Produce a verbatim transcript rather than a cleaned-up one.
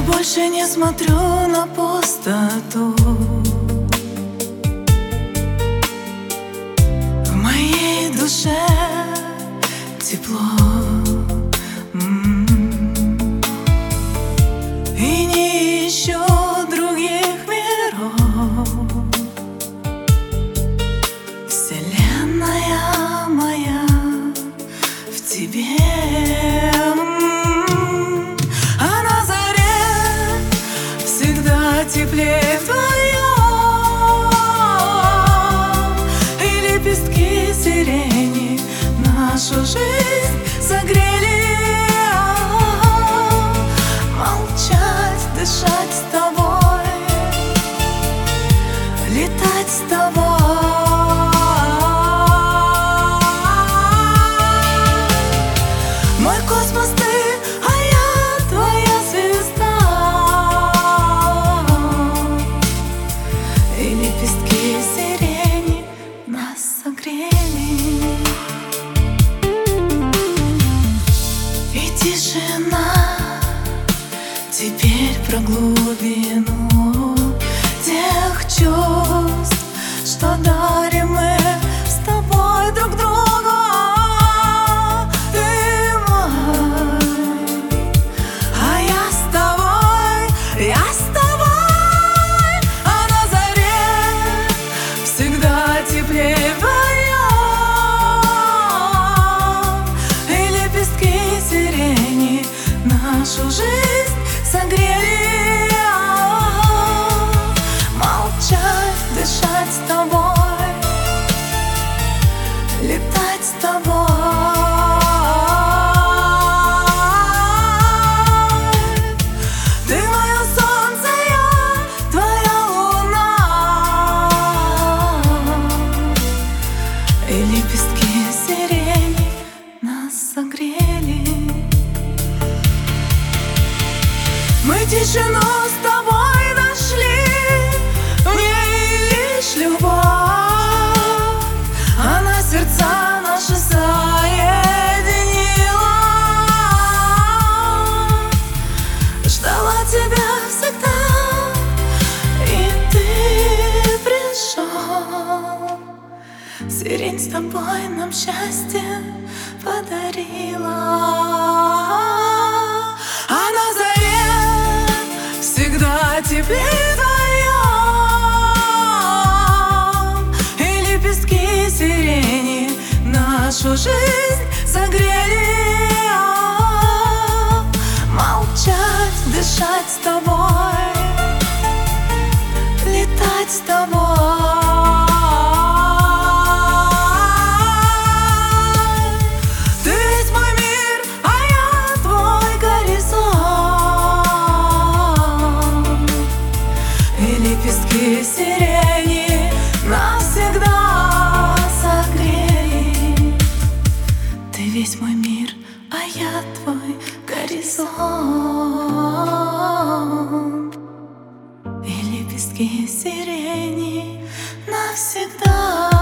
больше не смотрю на пустоту. В моей душе тепло, м-м-м. И не ищу других миров. Вселенная моя в тебе. Теплее вдвоем, и лепестки сирени нашу жизнь согрели. Молчать, дышать с тобой, летать с тобой. Мой космос ты, а я твоя звезда. И лепестки сирени нас согрели. И тишина теперь про глубину тех чувств, что дарим мы с тобой друг другу. Ты мой, а я с тобой, я с тобой. А на заре всегда теплее вдвоем, и лепестки сирени нашу жизнь согрели. Молчать, дышать с тобой, летать с тобой. Ты мое солнце, я твоя луна. И лепестки сирени нас согрели. Мы тишину с тобой нашли, в ней лишь любовь. Она сердца наши соединила. Ждала тебя всегда, и ты пришел. Сирень с тобой нам счастье подарила. А на заре всегда теплее вдвоем, и лепестки сирени нашу жизнь согрели. Молчать, дышать с тобой, летать с тобой. Ты весь мой мир, а я твой горизонт. И лепестки сирени навсегда согрели. Ты весь мой мир, а я твой горизонт. И лепестки сирени навсегда.